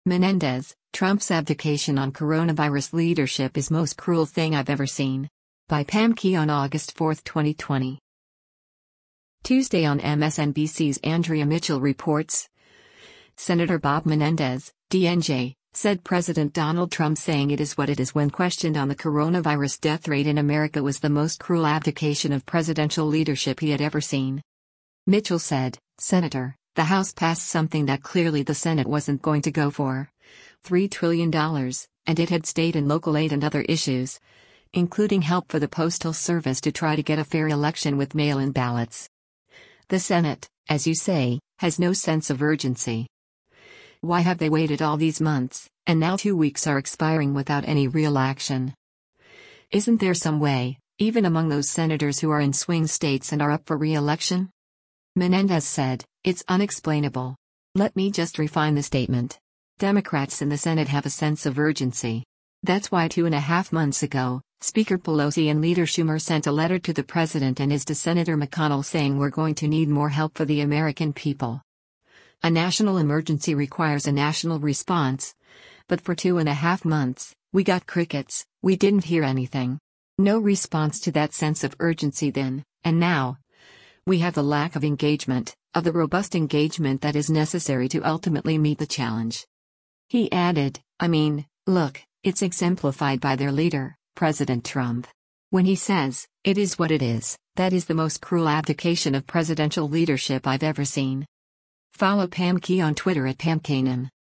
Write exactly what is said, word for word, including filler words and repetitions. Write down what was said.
Menendez, Trump's abdication on coronavirus leadership is most cruel thing I've ever seen. By Pam Key on August fourth, twenty twenty. Tuesday on M S N B C's Andrea Mitchell reports. Senator Bob Menendez, D N J, said President Donald Trump saying it is what it is when questioned on the coronavirus death rate in America was the most cruel abdication of presidential leadership he had ever seen. Mitchell said, Senator, the House passed something that clearly the Senate wasn't going to go for. three trillion dollars, and it had state and local aid and other issues, including help for the Postal Service to try to get a fair election with mail-in ballots. The Senate, as you say, has no sense of urgency. Why have they waited all these months, and now two weeks are expiring without any real action? Isn't there some way, even among those senators who are in swing states and are up for re-election? Menendez said, it's unexplainable. Let me just refine the statement. Democrats in the Senate have a sense of urgency. That's why two and a half months ago, Speaker Pelosi and Leader Schumer sent a letter to the President and his to Senator McConnell saying we're going to need more help for the American people. A national emergency requires a national response. But for two and a half months, we got crickets, we didn't hear anything. No response to that sense of urgency then, and now. We have the lack of engagement, of the robust engagement that is necessary to ultimately meet the challenge. He added, I mean, look, it's exemplified by their leader, President Trump. When he says, it is what it is, that is the most cruel abdication of presidential leadership I've ever seen. Follow Pam Key on Twitter at Pam Kanan.